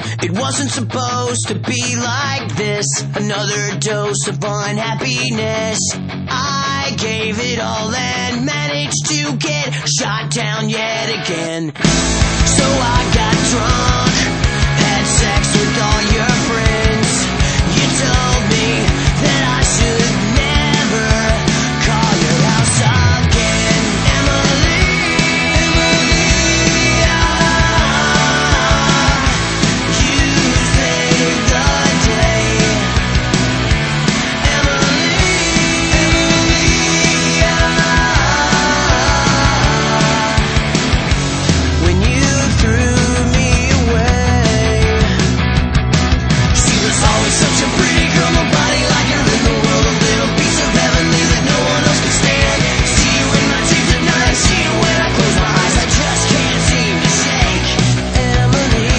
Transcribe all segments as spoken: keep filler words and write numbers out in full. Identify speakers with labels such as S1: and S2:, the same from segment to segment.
S1: It wasn't supposed to be like this. Another dose of unhappiness. I gave it all and managed to get shot down yet again. So I got drunk, had sex with all your friends. You told me that I should never call your house again. Emily, Emily, ah, you saved the day. Emily, Emily, ah, when you threw me away. She was always such a pretty girl, nobody like her in the world. A little piece of heavenly that no one else could stand. See you in my dreams at night, see you when I close my eyes. I just can't seem to shake. Emily,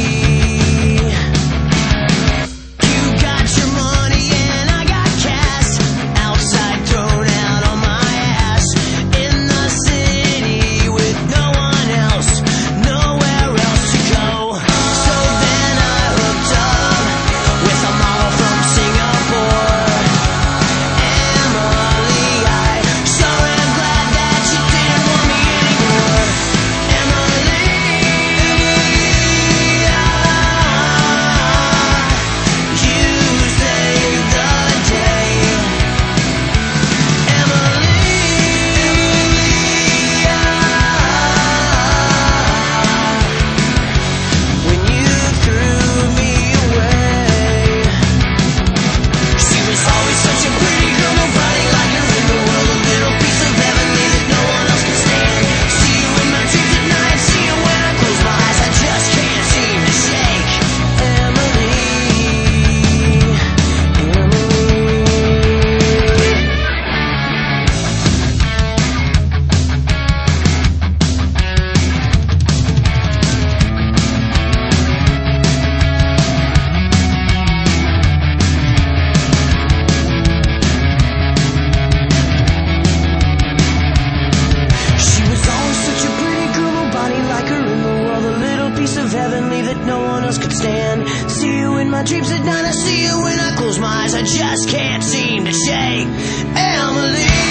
S1: you got your money and I got cash. Outside thrown out on my ass. In the city with no one else, nowhere else to go. So then I hooked up with a model from Singapore. Emily, I sure am glad that you didn't want me anymore. Emily, Emily, ah, you saved the day. Emily, Emily, ah, when you threw me away. She was always such a pretty girl, nobody like her in the world. A little piece of heavenly that no one else can stand. See you in my dreams at night, see you when I close my eyes. I just can't seem to shake. Emily, she was always such a pretty girl, nobody like her in the world. A little piece of heavenly that no one else could stand. See you in my dreams at night, I see you when I close my eyes. I just can't seem to shake. Emily.